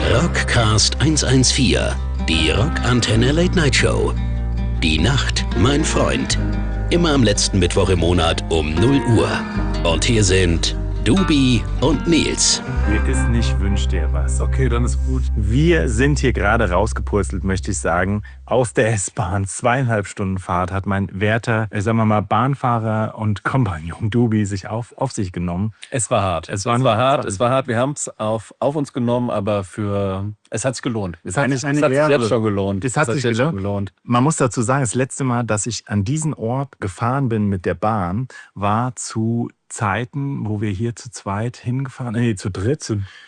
Rockcast 114, die Rockantenne Late Night Show. Die Nacht, mein Freund. Immer am letzten Mittwoch im Monat um 0 Uhr. Und hier sind Dubi und Nils. Mir ist nicht, wünsch dir was. Okay, dann ist gut. Wir sind hier gerade rausgepurzelt, möchte ich sagen, aus der S-Bahn. 2,5 Stunden Fahrt hat mein werter, sagen wir mal, Bahnfahrer und Kompagnon Dubi sich auf sich genommen. Es war hart. Es war hart. Wir haben es auf uns genommen, aber es hat sich gelohnt. Es hat sich jetzt schon gelohnt. Es hat sich gelohnt. Man muss dazu sagen, das letzte Mal, dass ich an diesen Ort gefahren bin mit der Bahn, war zu Zeiten, wo wir hier zu zweit hingefahren, zu dritt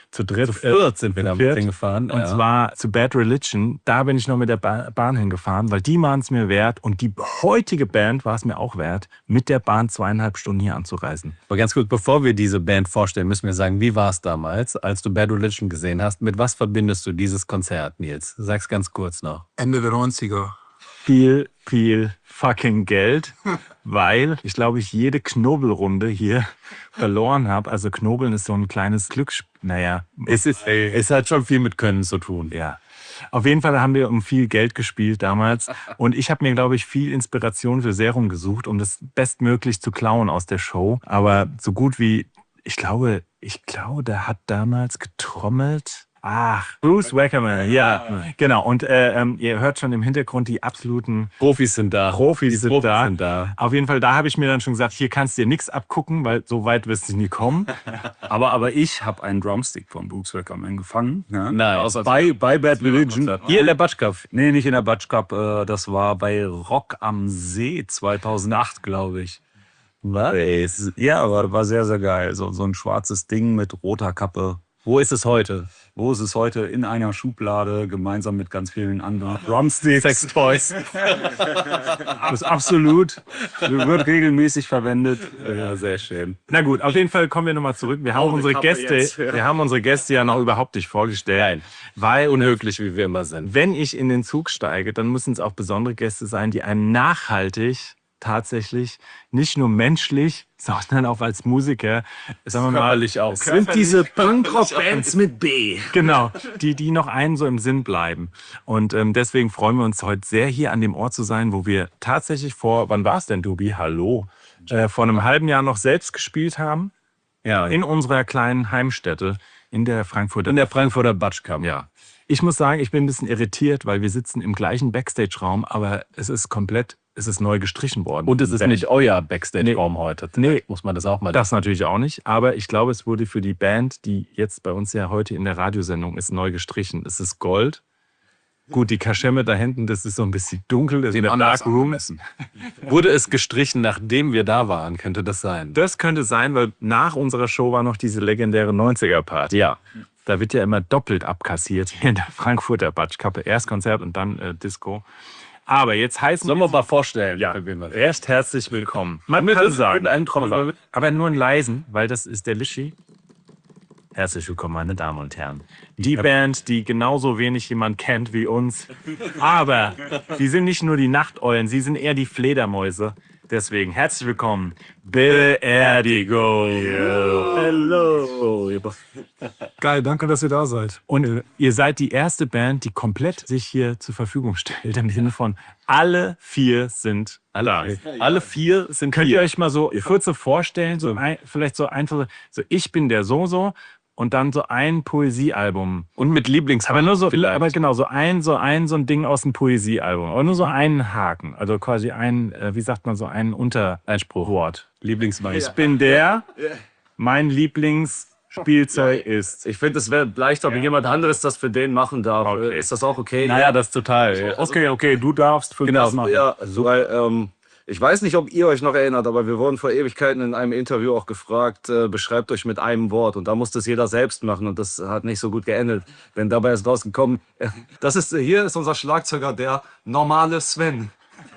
sind wir da hingefahren. Und zwar zu Bad Religion. Da bin ich noch mit der Bahn hingefahren, weil die waren es mir wert. Und die heutige Band war es mir auch wert, mit der Bahn 2,5 Stunden hier anzureisen. Aber ganz kurz, bevor wir diese Band vorstellen, müssen wir sagen, wie war es damals, als du Bad Religion gesehen hast? Mit was verbindest du dieses Konzert, Nils? Sag's ganz kurz noch. Ende der 90er. Viel fucking Geld, weil ich glaube, ich jede Knobelrunde hier verloren habe. Also Knobeln ist so ein kleines Glücksspiel. Naja, Es hat schon viel mit Können zu tun. ja. Auf jeden Fall haben wir um viel Geld gespielt damals. Und ich habe mir, glaube ich, viel Inspiration für Serum gesucht, um das bestmöglich zu klauen aus der Show. Aber so gut wie, ich glaube, der hat damals getrommelt. Ach, Bruce Wackerman, ja, genau. Und ihr hört schon im Hintergrund, die absoluten Profis sind da. sind da. Auf jeden Fall, da habe ich mir dann schon gesagt, hier kannst du dir nichts abgucken, weil so weit wirst du nie kommen. Aber ich habe einen Drumstick von Bruce Wackerman gefangen. Ja? Nein, Bei Bad Religion. Hier in der Batsch Cup. Nee, nicht in der Batsch Cup. Das war bei Rock am See 2008, glaube ich. Was? Ja, aber war sehr, sehr geil. So ein schwarzes Ding mit roter Kappe. Wo ist es heute? Wo ist es heute? In einer Schublade, gemeinsam mit ganz vielen anderen Drumsticks. Sex Toys. Das ist absolut, wird regelmäßig verwendet. Ja, sehr schön. Na gut, auf jeden Fall kommen wir nochmal zurück. Wir haben unsere Gäste ja noch überhaupt nicht vorgestellt. Nein. Weil, Unhöflich, wie wir immer sind. wenn ich in den Zug steige, dann müssen es auch besondere Gäste sein, die einem nachhaltig tatsächlich nicht nur menschlich, sondern auch als Musiker, sagen wir mal, Körperlich auch. sind diese Punkrock-Bands mit B. Genau, die noch einen so im Sinn bleiben. Und deswegen freuen wir uns heute sehr, hier an dem Ort zu sein, wo wir tatsächlich wann war es denn, Dubi? Hallo. Vor einem halben Jahr noch selbst gespielt haben. Ja, In unserer kleinen Heimstätte in der Frankfurter. Batsch Cup. Ja. Ich muss sagen, ich bin ein bisschen irritiert, weil wir sitzen im gleichen Backstage-Raum, aber es ist neu gestrichen worden. Und es ist nicht euer Backstage-Raum heute. Nee. Muss man das auch mal Das natürlich auch nicht, aber ich glaube, es wurde für die Band, die jetzt bei uns ja heute in der Radiosendung ist, neu gestrichen. Es ist Gold. Gut, die Kaschemme da hinten, das ist so ein bisschen dunkel. Das ist eine Dark Room. Wurde es gestrichen, nachdem wir da waren? Könnte das sein? Das könnte sein, weil nach unserer Show war noch diese legendäre 90er-Party. Ja. Da wird ja immer doppelt abkassiert in der Frankfurter Batsch Cup. Erst Konzert und dann Disco. Aber jetzt heißen Sollen wir mal vorstellen? ja, für wen wir- erst herzlich willkommen. Man kann sagen, Mit einem Trommel. aber nur einen leisen, weil das ist der Lischi. Herzlich willkommen, meine Damen und Herren. Die Band, die genauso wenig jemand kennt wie uns. Aber sie sind nicht nur die Nachteulen, sie sind eher die Fledermäuse. Deswegen herzlich willkommen, Beerdigung. Hello. Geil, danke, dass ihr da seid. Und ihr seid die erste Band, die komplett sich hier zur Verfügung stellt. Im Sinne von, alle 4 sind da. Alle 4 sind Könnt ihr hier. euch mal so kurz so vorstellen, vielleicht so einfach so, ich bin der so und dann so ein Poesiealbum. Und mit Lieblings. Aber nur so, Vielleicht. aber genau, so ein Ding aus dem Poesiealbum. Aber nur so einen Haken. Also quasi wie sagt man, so ein Untereinspruchwort. Lieblingsweise. Ich bin mein Lieblingsspielzeug ist. Ich finde, es wäre leichter, wenn jemand anderes das für den machen darf. Okay. Ist das auch okay? Naja, das ist total. Okay, du darfst für Genau, das machen. ja, also, weil, ich weiß nicht, ob ihr euch noch erinnert, aber wir wurden vor Ewigkeiten in einem Interview auch gefragt, beschreibt euch mit einem Wort. Und da musste es jeder selbst machen und das hat nicht so gut geendet. Denn dabei ist rausgekommen, hier ist unser Schlagzeuger, der normale Sven.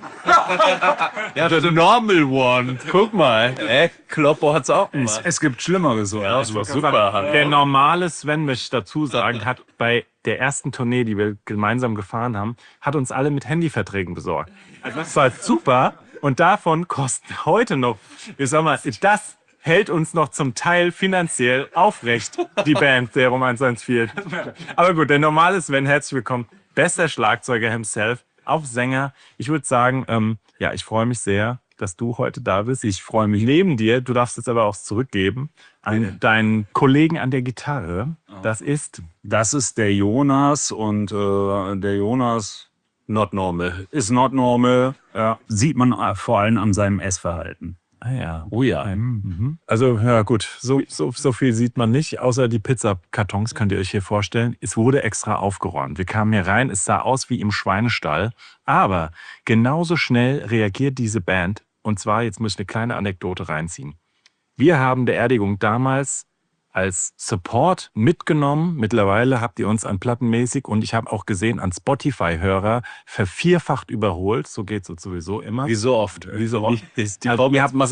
Ja, the normal one. Guck mal. Kloppo hat's auch gemacht. Es gibt Schlimmeres. So. Ja, das war super. Der normale Sven, möchte ich dazu sagen, hat bei der ersten Tournee, die wir gemeinsam gefahren haben, hat uns alle mit Handyverträgen besorgt. Das war super. Und davon kosten heute noch, ich sag mal, hält uns noch zum Teil finanziell aufrecht, die Band Serum 114. Aber gut, der normale Sven, herzlich willkommen. Bester Schlagzeuger himself, auf Sänger. Ich würde sagen, ja, ich freue mich sehr, dass du heute da bist. Ich freue mich neben dir. Du darfst jetzt aber auch zurückgeben an deinen Kollegen an der Gitarre. Das ist der Jonas und der Jonas not normal. Ist not normal. Ja. Sieht man vor allem an seinem Essverhalten. Ah ja. Oh ja. Also, ja gut, so viel sieht man nicht, außer die Pizzakartons, könnt ihr euch hier vorstellen. Es wurde extra aufgeräumt. Wir kamen hier rein, es sah aus wie im Schweinestall. Aber genauso schnell reagiert diese Band. Und zwar, jetzt muss ich eine kleine Anekdote reinziehen. Wir haben Beerdigung damals als Support mitgenommen. Mittlerweile habt ihr uns an plattenmäßig und ich habe auch gesehen an Spotify-Hörer vervierfacht überholt. So geht es sowieso immer. Wie so oft. Also, wir haben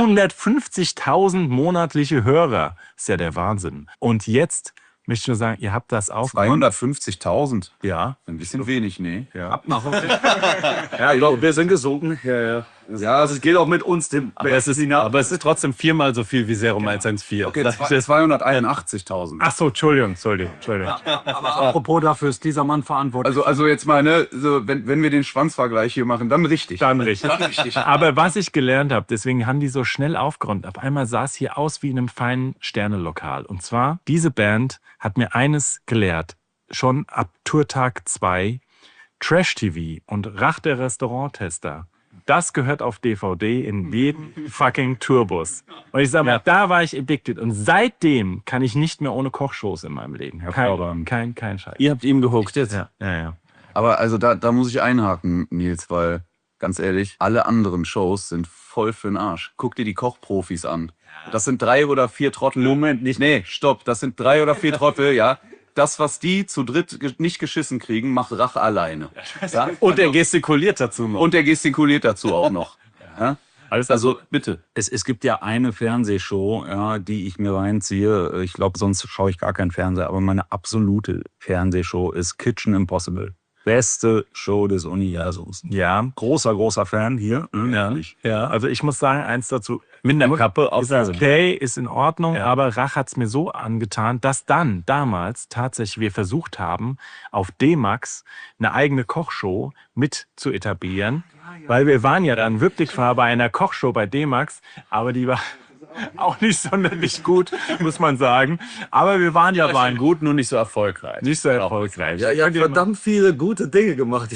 250.000 monatliche Hörer. Das ist ja der Wahnsinn. Und jetzt möchte ich nur sagen, ihr habt das auch. 250.000. Ja. Ein bisschen wenig, ne? Ja. Ja, ich glaube, wir sind gesunken. Ja. Ja, also es geht auch mit uns, dem Aber es ist trotzdem 4-mal so viel wie Serum 114. Okay, 281.000. Ach so, Entschuldigung. Aber apropos, dafür ist dieser Mann verantwortlich. Also jetzt mal, ne, so, wenn wir den Schwanzvergleich hier machen, dann richtig. Dann richtig. Aber was ich gelernt habe, deswegen haben die so schnell aufgeräumt. Auf einmal sah es hier aus wie in einem feinen Sternelokal. Und zwar, diese Band hat mir eines gelehrt. Schon ab Tourtag 2, Trash-TV und Rach der Restauranttester. Das gehört auf DVD in jeden fucking Tourbus. Und ich sage mal, da war ich addicted. Und seitdem kann ich nicht mehr ohne Kochshows in meinem Leben. Kein Scheiß. Ihr habt ihm gehuckt jetzt. Ja. Aber also da muss ich einhaken, Nils, weil, ganz ehrlich, alle anderen Shows sind voll für den Arsch. Guck dir die Kochprofis an. Das sind 3 oder 4 Trottel. Moment, nicht. Nee, stopp, das sind 3 oder 4 Trottel, ja. Das, was die zu dritt nicht geschissen kriegen, macht Rach alleine. Ja? Und er gestikuliert dazu noch. Und der gestikuliert dazu auch noch. Ja? Also bitte. Es gibt ja eine Fernsehshow, ja, die ich mir reinziehe. Ich glaube, sonst schaue ich gar keinen Fernseher. Aber meine absolute Fernsehshow ist Kitchen Impossible. Beste Show des Universums. Ja. Großer Fan hier. Ehrlich. Ja, also ich muss sagen, eins dazu. Mit einer Kappe auf. Ist okay, ist in Ordnung, aber Rach hat es mir so angetan, dass dann damals tatsächlich wir versucht haben, auf D-Max eine eigene Kochshow mit zu etablieren. Weil wir waren ja dann wirklich bei einer Kochshow bei D-Max, aber die war auch nicht sonderlich gut, muss man sagen. Aber wir waren gut, nur nicht so erfolgreich. nicht so erfolgreich. Ja, ihr habt verdammt viele gute Dinge gemacht.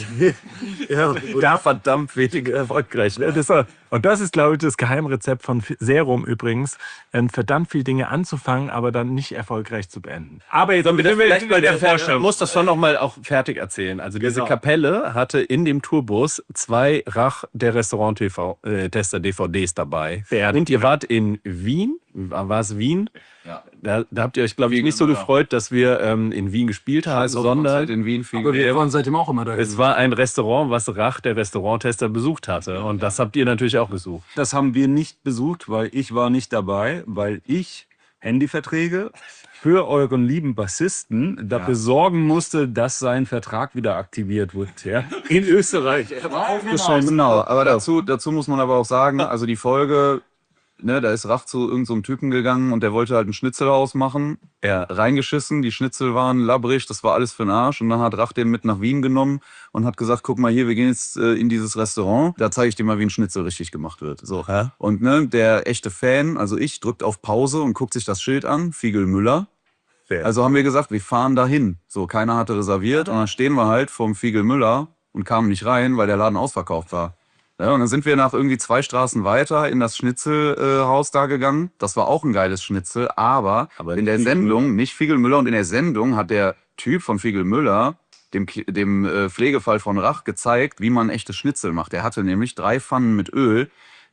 Ja, Da verdammt wenig erfolgreich. Und das ist, glaube ich, das Geheimrezept von Serum übrigens, verdammt viele Dinge anzufangen, aber dann nicht erfolgreich zu beenden. Aber jetzt Vielleicht mal der muss das schon noch mal auch fertig erzählen. Also diese Kapelle hatte in dem Tourbus 2 Rach der Restaurant-Tester DVDs dabei. Und ihr wart in Wien. War es Wien? Ja. Da habt ihr euch, glaube ich, nicht so gefreut, dass wir in Wien gespielt haben, sondern in Wien viel. Aber wir waren seitdem auch immer da. es war ein Restaurant, was Rach, der Restauranttester, besucht hatte. Und das habt ihr natürlich auch besucht. Das haben wir nicht besucht, weil ich war nicht dabei, weil ich Handyverträge für euren lieben Bassisten dafür sorgen musste, dass sein Vertrag wieder aktiviert wird. Ja? In Österreich. Er war aufgeschlossen. Genau, aber dazu muss man aber auch sagen, also die Folge, ne, da ist Rach zu irgendeinem so Typen gegangen und der wollte halt einen Schnitzel ausmachen. Er reingeschissen, die Schnitzel waren labbrig, das war alles für den Arsch. Und dann hat Rach den mit nach Wien genommen und hat gesagt, guck mal hier, wir gehen jetzt in dieses Restaurant. Da zeige ich dir mal, wie ein Schnitzel richtig gemacht wird. So. Und ne, der echte Fan, also ich, drückt auf Pause und guckt sich das Schild an, Fiegel Müller. Also haben wir gesagt, wir fahren dahin. So, keiner hatte reserviert und dann stehen wir halt vorm Fiegel Müller und kamen nicht rein, weil der Laden ausverkauft war. Ja, und dann sind wir nach irgendwie 2 Straßen weiter in das Schnitzelhaus da gegangen. Das war auch ein geiles Schnitzel, aber in der Sendung, nicht Fiegel Müller, und in der Sendung hat der Typ von Fiegel Müller dem Pflegefall von Rach gezeigt, wie man echtes Schnitzel macht. Er hatte nämlich 3 Pfannen mit Öl,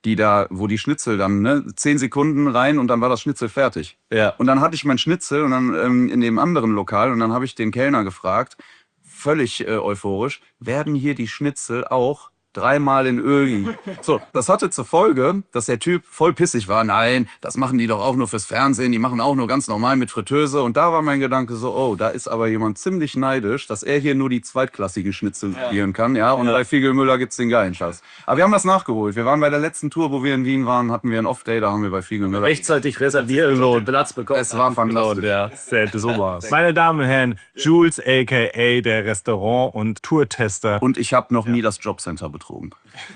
wo die Schnitzel dann 10 Sekunden rein und dann war das Schnitzel fertig. Ja. Und dann hatte ich mein Schnitzel und dann in dem anderen Lokal und dann habe ich den Kellner gefragt, völlig euphorisch, werden hier die Schnitzel auch 3-mal in Öl. So, das hatte zur Folge, dass der Typ voll pissig war. Nein, das machen die doch auch nur fürs Fernsehen. Die machen auch nur ganz normal mit Fritteuse. Und da war mein Gedanke so, oh, da ist aber jemand ziemlich neidisch, dass er hier nur die zweitklassigen Schnitzel spielen kann. Ja, und bei Fiegelmüller gibt's den geilen Scheiß. Aber wir haben das nachgeholt. Wir waren bei der letzten Tour, wo wir in Wien waren, hatten wir einen Off-Day, da haben wir bei Fiegelmüller Rechtzeitig reserviert und den Platz bekommen. Es war fantastisch. Ja. So war's. Meine Damen und Herren, Jules a.k.a. der Restaurant- und Tourtester. Und ich habe noch nie das Jobcenter betrogen.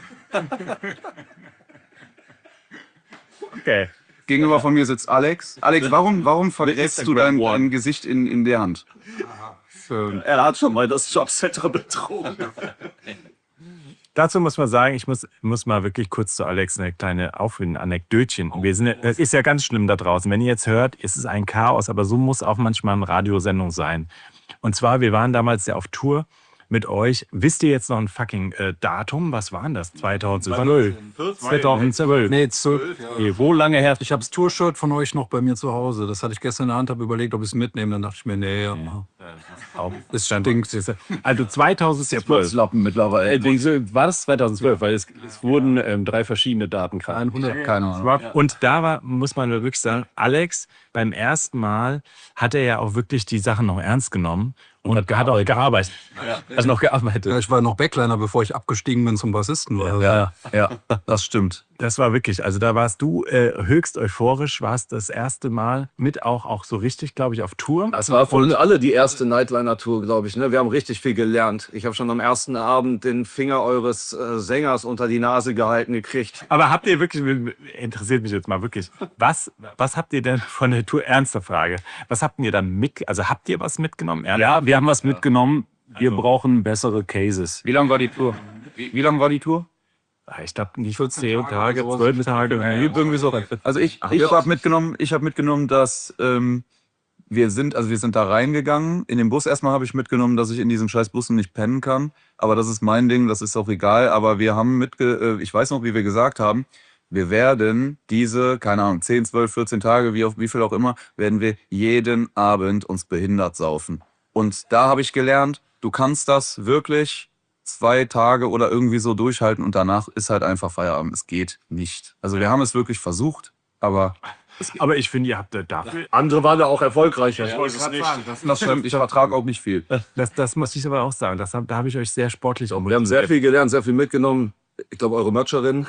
Okay. Gegenüber von mir sitzt Alex. Alex, warum vergräbst du dein Gesicht in der Hand? Er hat schon mal das Jobcenter betrogen. Dazu muss man sagen, ich muss mal wirklich kurz zu Alex eine kleine Anekdötchen. Es ist ja ganz schlimm da draußen. Wenn ihr jetzt hört, ist es ein Chaos, aber so muss auch manchmal eine Radiosendung sein. Und zwar, wir waren damals ja auf Tour mit euch. Wisst ihr jetzt noch ein fucking Datum? Was war denn das? 2012. 2012. Nee, 12. Okay, wo lange her? Ich habe das Tourshirt von euch noch bei mir zu Hause. Das hatte ich gestern in der Hand, habe überlegt, ob ich es mitnehme. Dann dachte ich mir, nee, Es stinkt. Also 2012. Lappen mittlerweile. War das 2012? Weil es wurden 3 verschiedene Daten gerade. 100, keine Ahnung. Und da muss man wirklich sagen, Alex, beim ersten Mal hat er ja auch wirklich die Sachen noch ernst genommen und hat auch gearbeitet. Also noch gearbeitet. Ja, ich war noch Backliner, bevor ich abgestiegen bin zum Bassisten. Ja, das stimmt. Das war wirklich, also da warst du höchst euphorisch, warst das erste Mal mit auch so richtig, glaube ich, auf Tour. Das war für uns alle die erste Nightliner-Tour, glaube ich. Ne? Wir haben richtig viel gelernt. Ich habe schon am ersten Abend den Finger eures Sängers unter die Nase gehalten gekriegt. Aber habt ihr wirklich, interessiert mich jetzt mal wirklich, was habt ihr denn von der Tour, ernste Frage, was habt ihr dann also habt ihr was mitgenommen? Ja, wir haben was mitgenommen. Wir brauchen bessere Cases. Wie lang war die Tour? Wie lang war die Tour? Ich glaube nicht 10 Tage, 12 Tage. Irgendwie so. Also ich habe mitgenommen, dass wir sind da reingegangen. In den Bus erstmal habe ich mitgenommen, dass ich in diesen scheiß Bussen nicht pennen kann. Aber das ist mein Ding, das ist auch egal. Aber wir haben ich weiß noch, wie wir gesagt haben, wir werden diese, keine Ahnung, 10, 12, 14 Tage, wie viel auch immer, werden wir jeden Abend uns behindert saufen. Und da habe ich gelernt, du kannst das wirklich 2 Tage oder irgendwie so durchhalten und danach ist halt einfach Feierabend. Es geht nicht. Also wir haben es wirklich versucht, aber ich finde, ihr habt dafür... Andere waren da auch erfolgreicher. das stimmt, ich vertrage auch nicht viel. Das muss ich aber auch sagen. Da habe ich euch sehr sportlich Wir haben sehr viel gelernt, sehr viel mitgenommen. Ich glaube, eure Mercherin.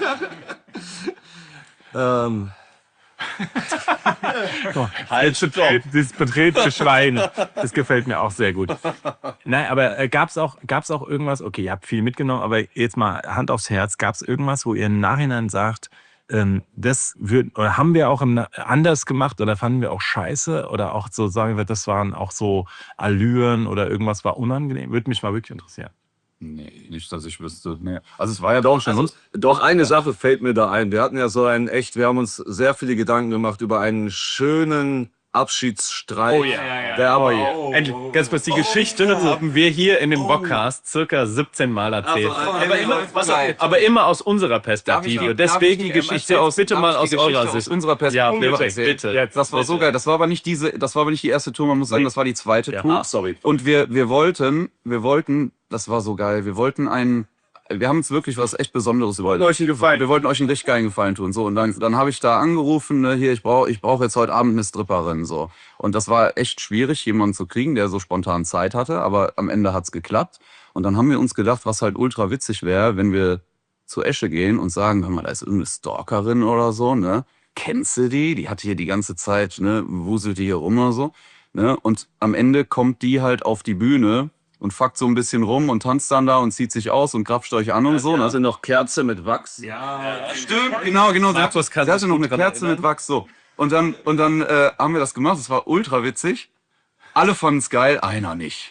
Das betretene Schwein. Das gefällt mir auch sehr gut. Nein, aber gab's auch irgendwas, okay, ihr habt viel mitgenommen, aber jetzt mal Hand aufs Herz, gab es irgendwas, wo ihr im Nachhinein sagt, oder haben wir auch anders gemacht oder fanden wir auch scheiße oder auch so, sagen wir, das waren auch so Allüren oder irgendwas war unangenehm? Würde mich mal wirklich interessieren. Nee, nicht, dass ich wüsste. Nee. Also es war ja doch schon. Doch, eine Sache fällt mir da ein. Wir hatten ja wir haben uns sehr viele Gedanken gemacht über einen schönen Abschiedsstreit. Oh ja. Der aber Endlich, ganz kurz, die Geschichte haben wir hier in dem Podcast circa 17 Mal erzählt. Aber immer aus unserer Perspektive. Deswegen die Geschichte bitte mal aus eurer Sicht. Aus unserer Perspektive. Ja, bitte. Das war so geil. Das war aber nicht die erste Tour, man muss sagen, das war die zweite Tour. sorry. Und wir wollten, das war so geil, wir haben uns wirklich was echt Besonderes überlegt. Wir wollten euch einen richtig geilen Gefallen tun. So, und dann habe ich da angerufen, ne, hier, ich brauche jetzt heute Abend eine Stripperin. So. Und das war echt schwierig, jemanden zu kriegen, der so spontan Zeit hatte, aber am Ende hat's geklappt. Und dann haben wir uns gedacht, was halt ultra witzig wäre, wenn wir zu Esche gehen und sagen, hör mal, da ist irgendeine Stalkerin oder so, ne? Kennst du die? Die hat hier die ganze Zeit, ne, wuselt die hier rum oder so. Ne? Und am Ende kommt die halt auf die Bühne und fuckt so ein bisschen rum und tanzt dann da und zieht sich aus und grapscht euch an und so. Also noch Kerze mit Wachs. Stimmt, genau. Sie hatte noch eine Kerze mit Wachs, so. Und dann haben wir das gemacht, das war ultra witzig. Alle fanden es geil, einer nicht.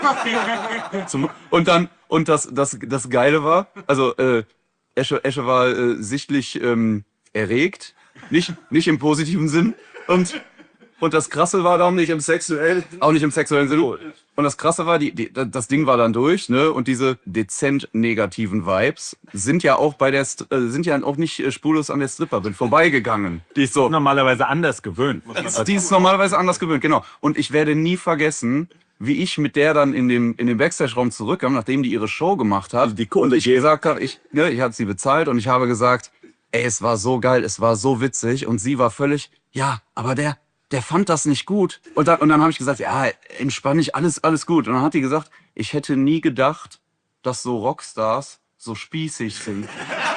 Und das Geile war, also Esche war sichtlich erregt, nicht im positiven Sinn. Und das Krasse war dann nicht im sexuellen Sinn. Und das Krasse war, das Ding war dann durch, ne? Und diese dezent negativen Vibes sind ja auch nicht spurlos an der Stripperin vorbeigegangen. Die ist normalerweise anders gewöhnt. Die ist normalerweise anders gewöhnt, genau. Und ich werde nie vergessen, wie ich mit der dann in dem Backstage-Raum zurückkam, nachdem die ihre Show gemacht hat. Die Kohle. Und ich gesagt habe, ich hatte sie bezahlt und ich habe gesagt, ey, es war so geil, es war so witzig. Und sie war völlig, ja, aber der fand das nicht gut. Und dann habe ich gesagt, ja, entspann dich, alles gut. Und dann hat die gesagt, ich hätte nie gedacht, dass so Rockstars so spießig sind.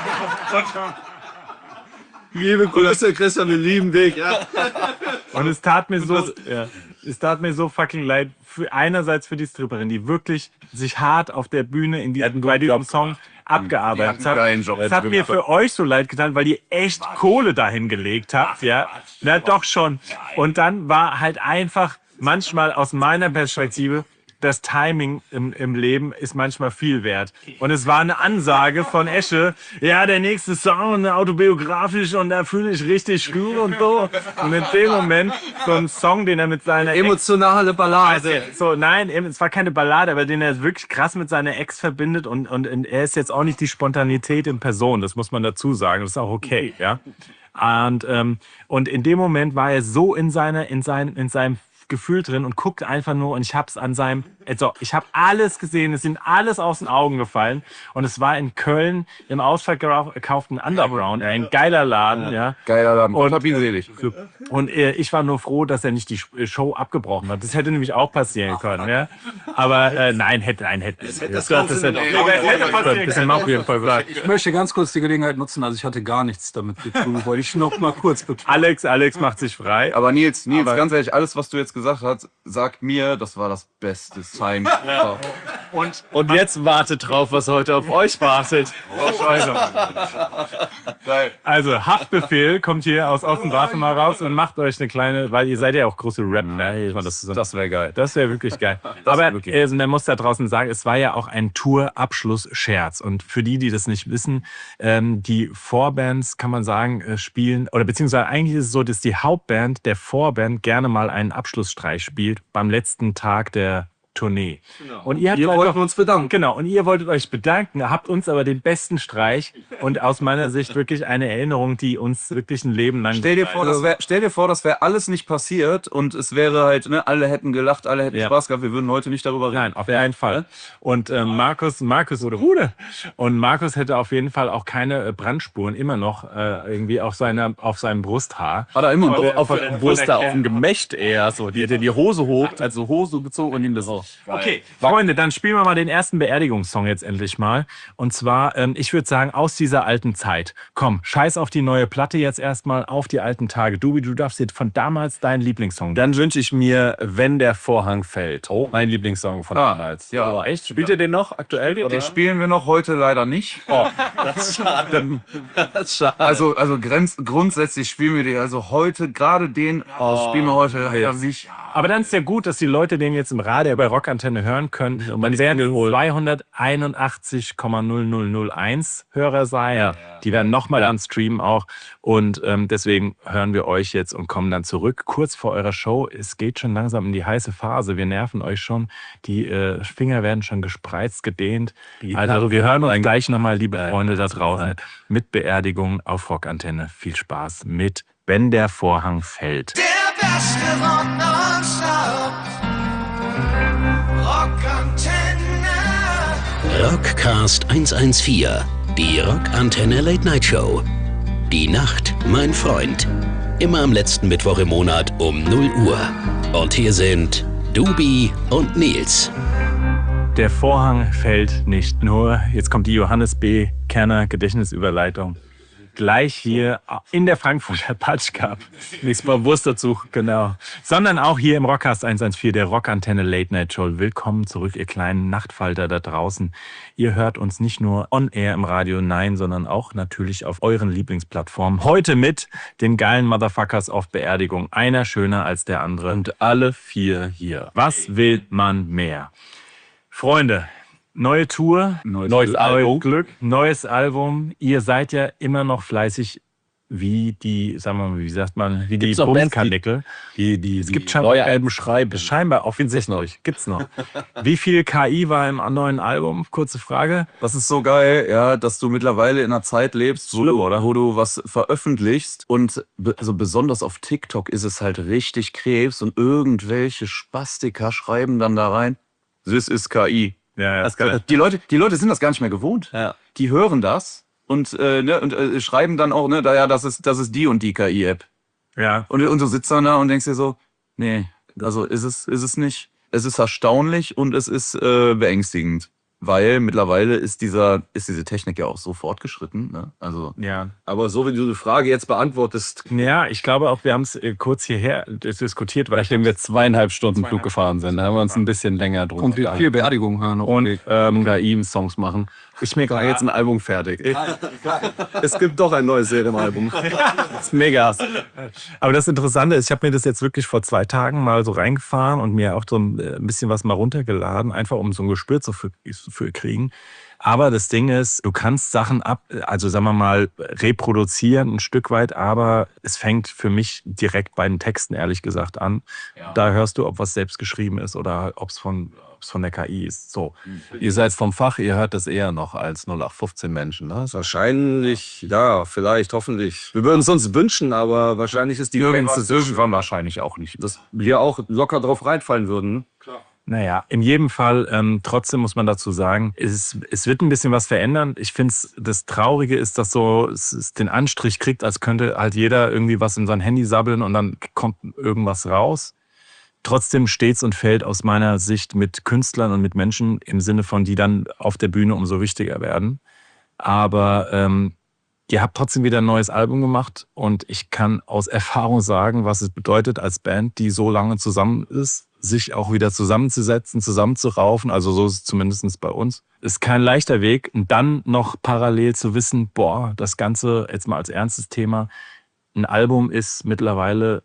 Liebe Grüße, Christian, wir lieben dich. Ja. Und es tat mir so fucking leid. Einerseits für die Stripperin, die wirklich sich hart auf der Bühne bei diesem Song abgearbeitet hat. Es hat mir für euch so leid getan, weil ihr echt Kohle dahin gelegt habt. Ja, na doch schon. Und dann war halt einfach manchmal aus meiner Perspektive, das Timing im Leben ist manchmal viel wert. Und es war eine Ansage von Esche, ja, der nächste Song, autobiografisch und da fühle ich richtig gut und so. Und in dem Moment so ein Song, den er mit seiner emotionale Ballade. So, nein, es war keine Ballade, aber den er wirklich krass mit seiner Ex verbindet und er ist jetzt auch nicht die Spontanität in Person, das muss man dazu sagen, das ist auch okay, ja. Und in dem Moment war er so in seinem Gefühl drin und guckt einfach nur und ich habe alles gesehen, es sind alles aus den Augen gefallen und es war in Köln im ausverkauften Underground, ein geiler Laden, ja. Geiler Laden, und hab ihn selig. Und ich war nur froh, dass er nicht die Show abgebrochen hat. Das hätte nämlich auch passieren können, ja. Aber nein, hätte. Das hätte passieren auf jeden Fall. Ich möchte ganz kurz die Gelegenheit nutzen, also ich hatte gar nichts damit zu tun, wollte ich noch mal kurz betonen. Alex macht sich frei. Aber Nils, ganz ehrlich, alles, was du jetzt gesagt hast, sagt mir, das war das beste Time. Ja. Und jetzt wartet drauf, was heute auf euch wartet. Also Haftbefehl kommt hier aus Offenbach mal raus und macht euch eine kleine, weil ihr seid ja auch große Rapper. Ne? Das wäre geil. Das wäre wirklich geil. Aber man muss da draußen sagen, es war ja auch ein Tour-Abschluss-Scherz. Und für die das nicht wissen, die Vorbands, kann man sagen, spielen, oder beziehungsweise eigentlich ist es so, dass die Hauptband der Vorband gerne mal einen Abschlussstreich spielt beim letzten Tag der Tournee. Genau. Und ihr wolltet uns bedanken. Genau, und ihr wolltet euch bedanken, habt uns aber den besten Streich und aus meiner Sicht wirklich eine Erinnerung, die uns wirklich ein Leben lang... Stell dir vor, das wäre alles nicht passiert und es wäre halt, ne, alle hätten gelacht, alle hätten Spaß gehabt, wir würden heute nicht darüber reden. Nein, auf keinen Fall. Und Markus oder Rude. Und Markus hätte auf jeden Fall auch keine Brandspuren immer noch irgendwie auf seinem Brusthaar. Hat er immer noch auf der Brust, auf dem Gemächt eher so. Die hätte die Hose hoch, also Hose gezogen und ihm das auch. Okay, Freunde, dann spielen wir mal den ersten Beerdigungssong jetzt endlich mal. Und zwar, ich würde sagen, aus dieser alten Zeit. Komm, scheiß auf die neue Platte jetzt erstmal, auf die alten Tage. Dubi, du darfst jetzt von damals deinen Lieblingssong. Dann wünsche ich mir, Wenn der Vorhang fällt. Oh, mein Lieblingssong von damals. Ja, aber echt? Spielt ihr den noch aktuell? Den spielen wir noch heute leider nicht. Oh, das ist schade. Das ist schade. Also grundsätzlich spielen wir den, also heute, gerade den spielen wir heute leider nicht. Aber dann ist ja gut, dass die Leute den jetzt im Radio bei Rockantenne hören können. Und man werden 281,0001 Hörer sein. Ja. Die werden nochmal am Stream auch. Und deswegen hören wir euch jetzt und kommen dann zurück. Kurz vor eurer Show. Es geht schon langsam in die heiße Phase. Wir nerven euch schon. Die Finger werden schon gespreizt, gedehnt. Also wir hören uns gleich nochmal, liebe Freunde da draußen, mit Beerdigung auf Rockantenne. Viel Spaß mit Wenn der Vorhang fällt. Der beste Rock nonstop. Rockantenne. Rockcast 114. Die Rockantenne Late Night Show. Die Nacht, mein Freund. Immer am letzten Mittwoch im Monat um 0 Uhr. Und hier sind Dubi und Nils. Der Vorhang fällt nicht nur. Jetzt kommt die Johannes B. Kerner Gedächtnisüberleitung. Gleich hier in der Frankfurter Patsch Cup. Nichts mal Wurst dazu, genau. Sondern auch hier im Rockcast 114, der Rockantenne Late Night Show. Willkommen zurück, ihr kleinen Nachtfalter da draußen. Ihr hört uns nicht nur on air im Radio, nein, sondern auch natürlich auf euren Lieblingsplattformen. Heute mit den geilen Motherfuckers auf Beerdigung. Einer schöner als der andere. Und alle 4 hier. Was will man mehr? Freunde, neue Tour, neues Album. Glück, neues Album. Ihr seid ja immer noch fleißig wie die, sagen wir mal, wie sagt man, wie die Gibt's noch Bands, Bumskarnickel. Es gibt neue Alben schreiben. scheinbar offensichtlich, gibt's noch. Wie viel KI war im neuen Album? Kurze Frage. Das ist so geil, ja, dass du mittlerweile in einer Zeit lebst, wo du was veröffentlichst und also besonders auf TikTok ist es halt richtig Krebs und irgendwelche Spastiker schreiben dann da rein, this is KI. Ja, Die Leute sind das gar nicht mehr gewohnt. Ja. Die hören das und schreiben dann auch, ne, das ist die und die KI-App. ja. Und du sitzt dann da und denkst dir so, nee, also ist es nicht. Es ist erstaunlich und es ist beängstigend. Weil mittlerweile ist diese Technik ja auch so fortgeschritten. Ne? Also Ja. Aber so wie du die Frage jetzt beantwortest, Ja, ich glaube auch, wir haben es kurz hierher diskutiert, weil Nachdem wir 2,5 Stunden Flug gefahren sind, da haben wir uns ein bisschen länger drum Und viel Beerdigung hören. und KI-Songs machen. ich mir War jetzt ein Album fertig. es gibt doch ein neues Serienalbum. Das ist mega. Aber das Interessante ist, ich habe mir das jetzt wirklich vor 2 Tagen mal so reingefahren und mir auch so ein bisschen was mal runtergeladen, einfach um so ein Gespür für kriegen. Aber das Ding ist, du kannst Sachen also sagen wir mal, reproduzieren ein Stück weit, aber es fängt für mich direkt bei den Texten ehrlich gesagt an. Da hörst du, ob was selbst geschrieben ist oder ob es von der KI ist. So. Ihr seid vom Fach, ihr hört das eher noch als 0815 Menschen. Ne? Wahrscheinlich, ja, vielleicht, hoffentlich. Wir würden es uns wünschen, aber wahrscheinlich ist die irgendwann wahrscheinlich auch nicht. dass wir auch locker drauf reinfallen würden. Naja, in jedem Fall, trotzdem muss man dazu sagen, es wird ein bisschen was verändern. Ich finde, das Traurige ist, dass es den Anstrich kriegt, als könnte halt jeder irgendwie was in sein Handy sabbeln und dann kommt irgendwas raus. Trotzdem steht's und fällt aus meiner Sicht mit Künstlern und mit Menschen im Sinne von, die dann auf der Bühne umso wichtiger werden. Aber ihr habt trotzdem wieder ein neues Album gemacht und ich kann aus Erfahrung sagen, was es bedeutet als Band, die so lange zusammen ist, sich auch wieder zusammenzusetzen, zusammenzuraufen, also so ist es zumindest bei uns. Ist kein leichter Weg und dann noch parallel zu wissen, boah, das Ganze jetzt mal als ernstes Thema, ein Album ist mittlerweile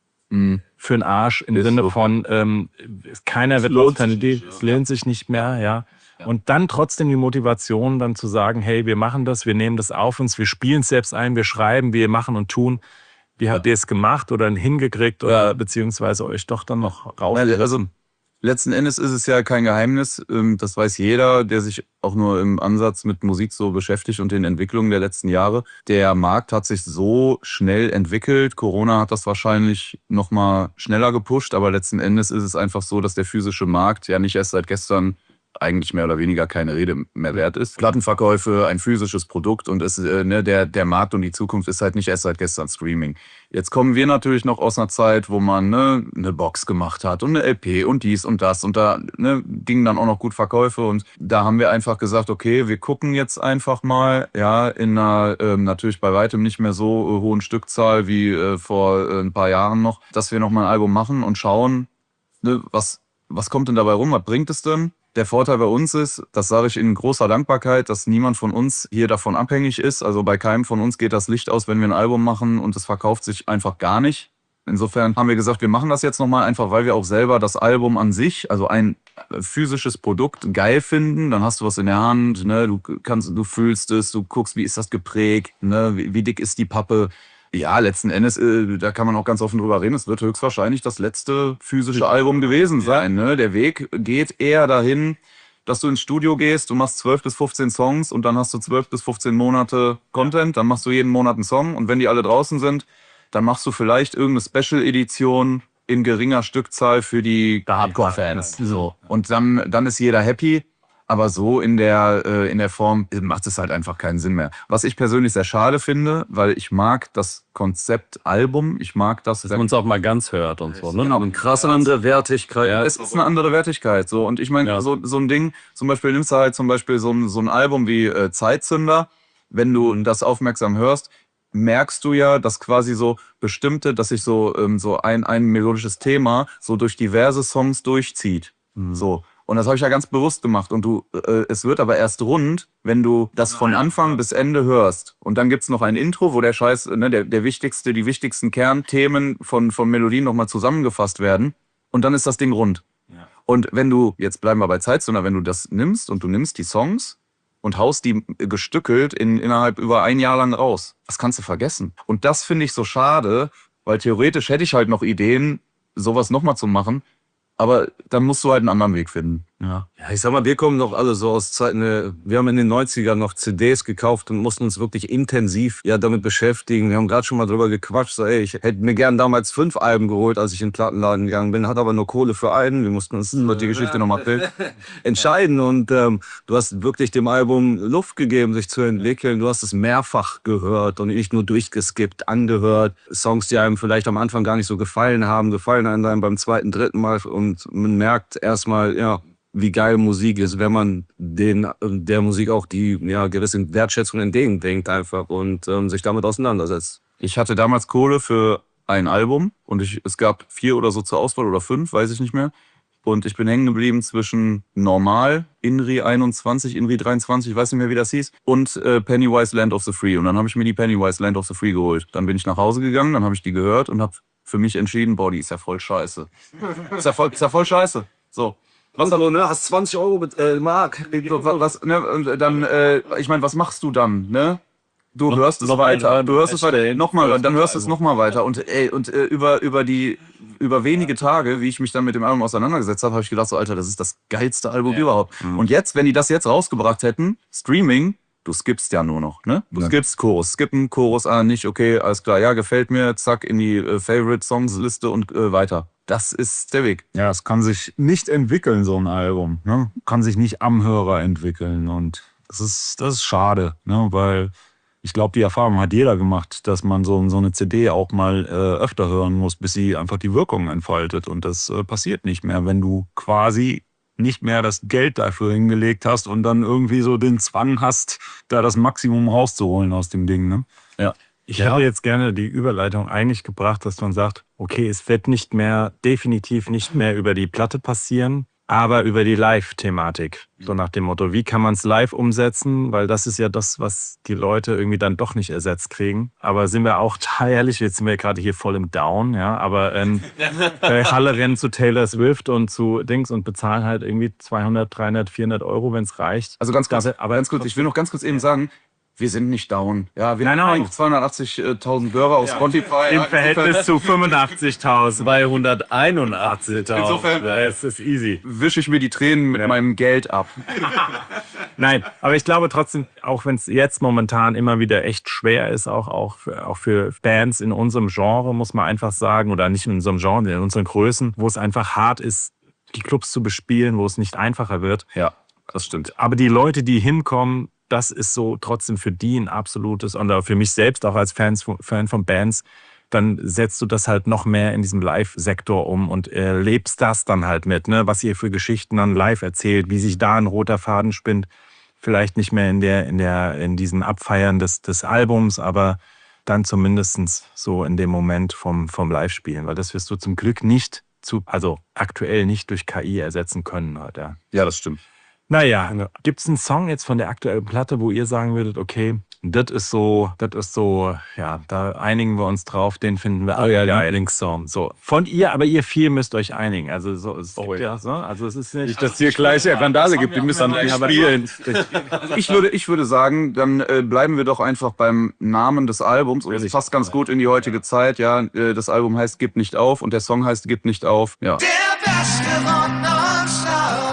für den Arsch im Sinne so. von keiner wird Authentität, es lohnt sich nicht mehr, ja. Und dann trotzdem die Motivation, dann zu sagen, hey, wir machen das, wir nehmen das auf uns, wir spielen es selbst ein, wir schreiben, wir machen und tun. Wie habt ihr es gemacht oder hingekriegt oder beziehungsweise euch doch dann noch raus? Also letzten Endes ist es ja kein Geheimnis, das weiß jeder, der sich auch nur im Ansatz mit Musik so beschäftigt und den Entwicklungen der letzten Jahre. Der Markt hat sich so schnell entwickelt, Corona hat das wahrscheinlich noch mal schneller gepusht, aber letzten Endes ist es einfach so, dass der physische Markt ja nicht erst seit gestern eigentlich mehr oder weniger keine Rede mehr wert ist. Plattenverkäufe, ein physisches Produkt und der Markt und die Zukunft ist halt nicht erst seit gestern Streaming. Jetzt kommen wir natürlich noch aus einer Zeit, wo man eine Box gemacht hat und eine LP und dies und das und da gingen dann auch noch gut Verkäufe und da haben wir einfach gesagt, okay, wir gucken jetzt einfach mal, ja, in einer natürlich bei weitem nicht mehr so hohen Stückzahl wie vor ein paar Jahren noch, dass wir noch mal ein Album machen und schauen, was kommt denn dabei rum, was bringt es denn? Der Vorteil bei uns ist, das sage ich in großer Dankbarkeit, dass niemand von uns hier davon abhängig ist. Also bei keinem von uns geht das Licht aus, wenn wir ein Album machen und es verkauft sich einfach gar nicht. Insofern haben wir gesagt, wir machen das jetzt nochmal einfach, weil wir auch selber das Album an sich, also ein physisches Produkt, geil finden. Dann hast du was in der Hand, ne? Du fühlst es, du guckst, wie ist das geprägt, ne? Wie dick ist die Pappe. Ja, letzten Endes, da kann man auch ganz offen drüber reden, es wird höchstwahrscheinlich das letzte physische Album gewesen sein. Ne? Der Weg geht eher dahin, dass du ins Studio gehst, du machst 12 bis 15 Songs und dann hast du 12 bis 15 Monate Content, dann machst du jeden Monat einen Song und wenn die alle draußen sind, dann machst du vielleicht irgendeine Special-Edition in geringer Stückzahl für die Hardcore-Fans. So. Und dann ist jeder happy. Aber so in der Form macht es halt einfach keinen Sinn mehr. Was ich persönlich sehr schade finde, weil ich mag das Konzept Album, ich mag das... Dass man uns auch mal ganz hört und so, ne? Genau, eine krass andere Wertigkeit. Ja, es ist eine andere Wertigkeit. So. Und ich meine, so ein Ding, zum Beispiel nimmst du halt zum Beispiel so ein Album wie Zeitzünder, wenn du das aufmerksam hörst, merkst du ja, dass quasi so bestimmte, dass sich so ein melodisches Thema so durch diverse Songs durchzieht. So. Und das habe ich ja ganz bewusst gemacht. Und es wird aber erst rund, wenn du das von Anfang bis Ende hörst. Und dann gibt's noch ein Intro, wo der die wichtigsten Kernthemen von Melodien nochmal zusammengefasst werden. Und dann ist das Ding rund. Ja. Und wenn du, jetzt bleiben wir bei Zeitzünder, wenn du das nimmst und du nimmst die Songs und haust die gestückelt innerhalb über ein Jahr lang raus. Das kannst du vergessen. Und das finde ich so schade, weil theoretisch hätte ich halt noch Ideen, sowas nochmal zu machen. Aber dann musst du halt einen anderen Weg finden. Ja. Ja, ich sag mal, wir kommen doch alle so aus Zeiten, wir haben in den 90ern noch CDs gekauft und mussten uns wirklich intensiv damit beschäftigen. Wir haben gerade schon mal drüber gequatscht, so, ey, ich hätte mir gern damals 5 Alben geholt, als ich in den Plattenladen gegangen bin, hatte aber nur Kohle für einen. Wir mussten uns die Geschichte nochmal entscheiden und du hast wirklich dem Album Luft gegeben, sich zu entwickeln. Du hast es mehrfach gehört und nicht nur durchgeskippt, angehört. Songs, die einem vielleicht am Anfang gar nicht so gefallen haben, gefallen einem beim zweiten, dritten Mal und man merkt erstmal, wie geil Musik ist, wenn man der Musik auch die gewisse Wertschätzung entgegenbringt einfach und sich damit auseinandersetzt. Ich hatte damals Kohle für ein Album und es gab 4 oder so zur Auswahl oder 5, weiß ich nicht mehr. Und ich bin hängen geblieben zwischen Normal, Inri 21, Inri 23, ich weiß nicht mehr, wie das hieß, und Pennywise Land of the Free. Und dann habe ich mir die Pennywise Land of the Free geholt. Dann bin ich nach Hause gegangen, dann habe ich die gehört und habe für mich entschieden, boah, die ist ja voll scheiße. Ist ja voll scheiße. So. Was aber, ne? Hast 20 Euro Mark. Was, ne? Und dann, ich meine, was machst du dann, ne? Du hörst es weiter, du hörst es weiter, nochmal, und dann hörst du es nochmal weiter. Und über wenige Tage, wie ich mich dann mit dem Album auseinandergesetzt habe, habe ich gedacht, so, Alter, das ist das geilste Album überhaupt. Und jetzt, wenn die das jetzt rausgebracht hätten, Streaming, du skippst ja nur noch, ne? Du skippst Chorus, skippen, Chorus, nicht, okay, alles klar, ja, gefällt mir, zack, in die Favorite-Songs-Liste und weiter. Das ist der Weg. Ja, es kann sich nicht entwickeln, so ein Album. Ne? Kann sich nicht am Hörer entwickeln. Und das ist schade, ne? Weil ich glaube, die Erfahrung hat jeder gemacht, dass man so eine CD auch mal öfter hören muss, bis sie einfach die Wirkung entfaltet. Und das passiert nicht mehr, wenn du quasi nicht mehr das Geld dafür hingelegt hast und dann irgendwie so den Zwang hast, da das Maximum rauszuholen aus dem Ding. Ne? Ja. Ich hätte jetzt gerne die Überleitung eigentlich gebracht, dass man sagt, okay, es wird definitiv nicht mehr über die Platte passieren, aber über die Live-Thematik. So nach dem Motto, wie kann man es live umsetzen? Weil das ist ja das, was die Leute irgendwie dann doch nicht ersetzt kriegen. Aber sind wir auch ehrlich, jetzt sind wir gerade hier voll im Down, ja, aber Halle rennen zu Taylor Swift und zu Dings und bezahlen halt irgendwie 200, 300, 400 Euro, wenn es reicht. Also ganz kurz, ich will noch ganz kurz eben sagen, wir sind nicht down. Ja, wir haben 280.000 Hörer auf Spotify. Im Verhältnis zu 85.000. 281.000. Insofern es ist easy. Wische ich mir die Tränen mit meinem Geld ab. Nein, aber ich glaube trotzdem, auch wenn es jetzt momentan immer wieder echt schwer ist, auch für Bands in unserem Genre, muss man einfach sagen, oder nicht in unserem Genre, in unseren Größen, wo es einfach hart ist, die Clubs zu bespielen, wo es nicht einfacher wird. Ja, das stimmt. Aber die Leute, die hinkommen, das ist so trotzdem für die ein absolutes, und für mich selbst auch als Fan von Bands, dann setzt du das halt noch mehr in diesem Live-Sektor um und lebst das dann halt mit, ne? Was ihr für Geschichten dann live erzählt, wie sich da ein roter Faden spinnt. Vielleicht nicht mehr in diesem Abfeiern des Albums, aber dann zumindest so in dem Moment vom Live-Spielen, weil das wirst du zum Glück aktuell nicht durch KI ersetzen können. Halt, ja. Ja, das stimmt. Naja, gibt es einen Song jetzt von der aktuellen Platte, wo ihr sagen würdet, okay, das ist so, ja, da einigen wir uns drauf, den finden wir euer Lieblingssong. So, von ihr, aber ihr 4 müsst euch einigen. Also es ist nicht, dass hier gleich Randale gibt, die müssen dann spielen. Ich würde sagen, dann bleiben wir doch einfach beim Namen des Albums und es passt ganz gut in die heutige Zeit. Ja, das Album heißt Gib nicht auf und der Song heißt Gib nicht auf. Ja. Der beste Rock nonstop.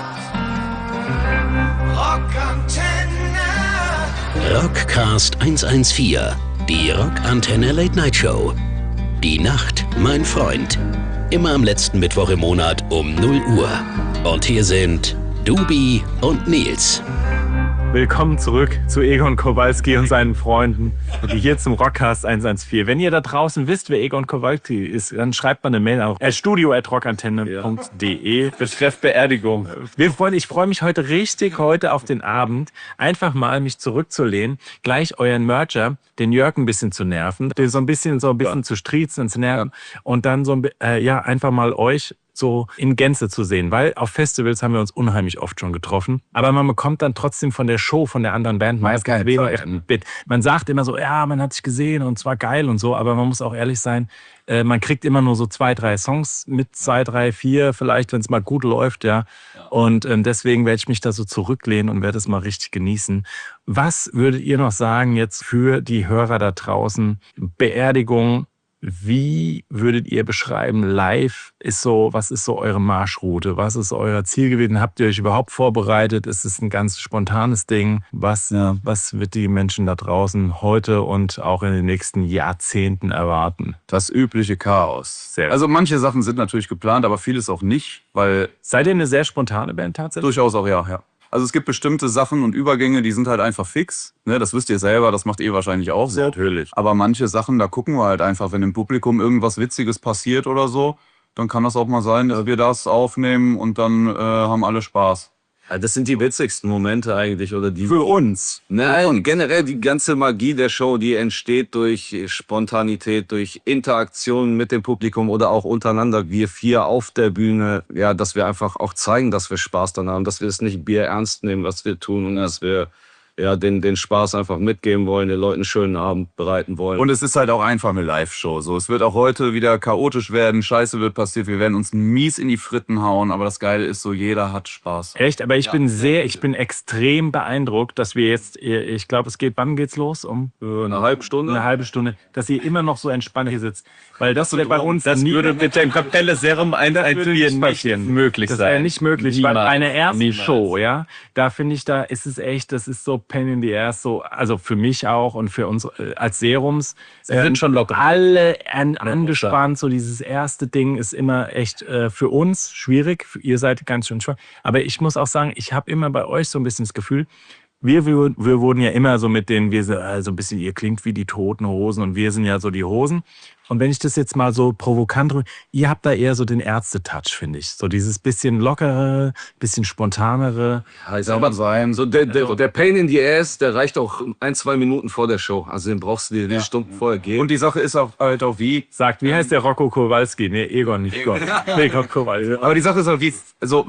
Rockantenne. Rockcast 114, die Rockantenne Late Night Show. Die Nacht, mein Freund. Immer am letzten Mittwoch im Monat um 0 Uhr. Und hier sind Dubi und Nils. Willkommen zurück zu Egon Kowalski und seinen Freunden, die hier zum Rockcast 114. Wenn ihr da draußen wisst, wer Egon Kowalski ist, dann schreibt mal eine Mail auf studio@rockantenne.de. Betreff Beerdigung. Ich freue mich heute auf den Abend, einfach mal mich zurückzulehnen, gleich euren Mercher, den Jörg, ein bisschen zu nerven, den so ein bisschen zu striezen und zu nerven und dann einfach mal euch so in Gänze zu sehen. Weil auf Festivals haben wir uns unheimlich oft schon getroffen. Aber man bekommt dann trotzdem von der Show, von der anderen Band meistens weniger mit. Man sagt immer so, ja, man hat sich gesehen und es war geil und so. Aber man muss auch ehrlich sein, man kriegt immer nur so 2, 3 Songs mit 2, 3, 4, vielleicht, wenn es mal gut läuft, ja. Und deswegen werde ich mich da so zurücklehnen und werde es mal richtig genießen. Was würdet ihr noch sagen jetzt für die Hörer da draußen? Beerdigung, wie würdet ihr beschreiben, live was ist so eure Marschroute? Was ist euer Ziel gewesen? Habt ihr euch überhaupt vorbereitet? Ist es ein ganz spontanes Ding? Was wird die Menschen da draußen heute und auch in den nächsten Jahrzehnten erwarten? Das übliche Chaos. Also manche Sachen sind natürlich geplant, aber vieles auch nicht, weil... Seid ihr eine sehr spontane Band tatsächlich? Durchaus auch, ja. Also es gibt bestimmte Sachen und Übergänge, die sind halt einfach fix. Ne, das wisst ihr selber, das macht ihr wahrscheinlich auch so. Natürlich. Aber manche Sachen, da gucken wir halt einfach, wenn im Publikum irgendwas Witziges passiert oder so, dann kann das auch mal sein, dass wir das aufnehmen und dann haben alle Spaß. Ja, das sind die witzigsten Momente eigentlich, oder die... Für uns. Nein, generell die ganze Magie der Show, die entsteht durch Spontanität, durch Interaktion mit dem Publikum oder auch untereinander. Wir 4 auf der Bühne, ja, dass wir einfach auch zeigen, dass wir Spaß daran haben, dass wir es nicht bierernst nehmen, was wir tun und dass wir den Spaß einfach mitgeben wollen, den Leuten einen schönen Abend bereiten wollen. Und es ist halt auch einfach eine Live-Show. So, es wird auch heute wieder chaotisch werden, Scheiße wird passiert, wir werden uns mies in die Fritten hauen, aber das Geile ist so, jeder hat Spaß. Echt? Aber ich bin extrem beeindruckt, dass wir jetzt, ich glaube, wann geht's los? Eine halbe Stunde. Eine halbe Stunde, dass ihr immer noch so entspannt hier sitzt. Weil das bei uns würde mit dem Kapelle Serum nicht passieren. Möglich sein. Das wäre nicht möglich, weil eine erste Show, ja, da finde ich, da ist es echt, das ist so Pain in the Ass, so, also für mich auch und für uns als Serums. Sind schon locker. Alle angespannt, so dieses erste Ding ist immer echt für uns schwierig, ihr seid ganz schön schwach. Aber ich muss auch sagen, ich habe immer bei euch so ein bisschen das Gefühl, wir wurden ja immer so mit denen, so ein bisschen, ihr klingt wie die Toten Hosen und wir sind ja so die Hosen. Und wenn ich das jetzt mal so provokant drücke, ihr habt da eher so den Ärzte-Touch, finde ich. So dieses bisschen lockere, bisschen spontanere. Ja, ich sag mal sein. So der Pain in the Ass, der reicht auch 1, 2 Minuten vor der Show. Also den brauchst du dir die Stunden vorher geben. Und die Sache ist auch halt auch wie... Wie heißt der Rocco Kowalski? Nee, Egon, nicht Gott. Egon Kowalski. Aber die Sache ist auch wie... Also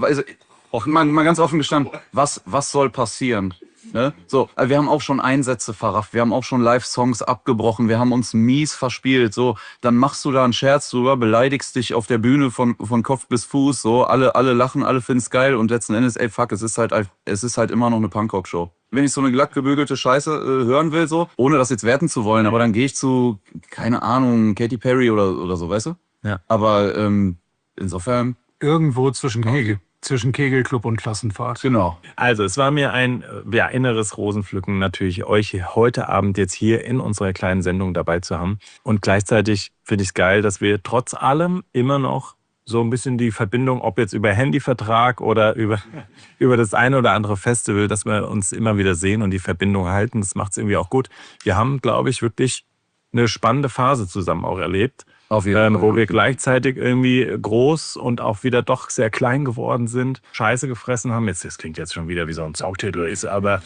mal ganz offen gestanden, was soll passieren? Ne? So, also wir haben auch schon Einsätze verrafft, wir haben auch schon Live-Songs abgebrochen, wir haben uns mies verspielt. So, dann machst du da einen Scherz drüber, beleidigst dich auf der Bühne von Kopf bis Fuß. So, alle lachen, alle finden's geil und letzten Endes, ey fuck, es ist halt immer noch eine Punkrock-Show. Wenn ich so eine glatt gebügelte Scheiße hören will, so, ohne das jetzt werten zu wollen, aber dann gehe ich zu, keine Ahnung, Katy Perry oder so, weißt du? Ja. Aber insofern Irgendwo zwischen Kegelclub und Klassenfahrt. genau. Also, es war mir ein inneres Rosenpflücken, natürlich euch heute Abend jetzt hier in unserer kleinen Sendung dabei zu haben. Und gleichzeitig finde ich es geil, dass wir trotz allem immer noch so ein bisschen die Verbindung, ob jetzt über Handyvertrag oder über das eine oder andere Festival, dass wir uns immer wieder sehen und die Verbindung halten. Das macht es irgendwie auch gut. Wir haben, glaube ich, wirklich eine spannende Phase zusammen auch erlebt. Auf jeden Fall. Wo wir gleichzeitig irgendwie groß und auch wieder doch sehr klein geworden sind, Scheiße gefressen haben. Das klingt jetzt schon wieder wie so ein Songtitel ist, aber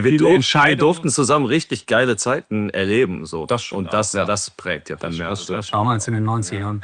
wir durften zusammen richtig geile Zeiten erleben. So. Das prägt ja. Dann Damals in den 90ern.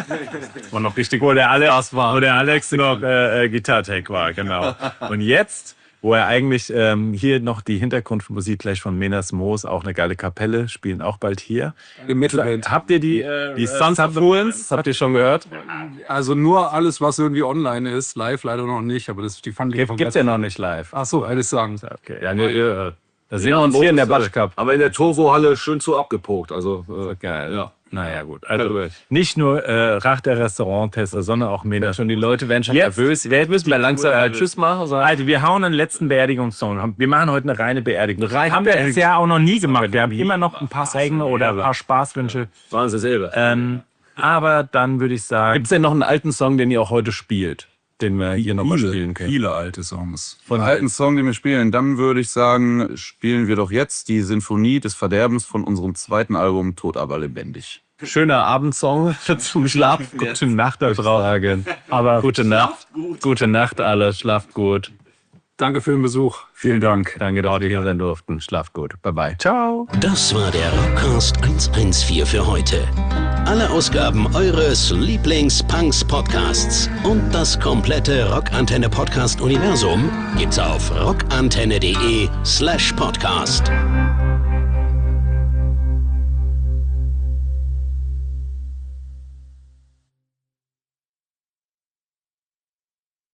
war noch richtig, wo der Alex noch Gitartech war, genau. Und jetzt, wo er eigentlich hier noch die Hintergrundmusik gleich von Menas Moos, auch eine geile Kapelle, spielen auch bald hier. Im Mittelend. Habt ihr die Sons of Fluence, habt ihr schon gehört? Also nur alles, was irgendwie online ist. Live leider noch nicht, aber die fand ich Gibt's ja noch nicht live. Ach so, alles sagen. Okay. Ja, da sehen wir uns hier in der Batsch Cup. Aber in der Turbo-Halle schön zu abgepokt. Also geil. ja. Naja, gut. Also nicht nur Rach der Restaurant-Tester, sondern auch Mena. Die Leute werden schon nervös. Jetzt müssen wir langsam Tschüss machen. Also wir hauen einen letzten Beerdigungssong. Wir machen heute eine reine Beerdigung. Haben wir bisher auch noch nie gemacht. Wir haben immer noch ein paar Sänge oder ein paar Spaßwünsche. Waren sie selber. Aber dann würde ich sagen... Gibt es denn noch einen alten Song, den ihr auch heute spielt? Den wir hier nochmal spielen können? Viele alte Songs. Von alten Song, den wir spielen, dann würde ich sagen, spielen wir doch jetzt die Sinfonie des Verderbens von unserem zweiten Album Tod aber lebendig. Schöner Abendsong zum Schlaf. Gute Nacht da draußen. Aber gute Nacht. Gute Nacht alle. Schlaft gut. Danke für den Besuch. Vielen Dank. Danke, dass ihr hier sein durften. Schlaft gut. Bye bye. Ciao. Das war der Rockcast 114 für heute. Alle Ausgaben eures Lieblings-Punks-Podcasts und das komplette Rockantenne-Podcast-Universum gibt's auf rockantenne.de/podcast.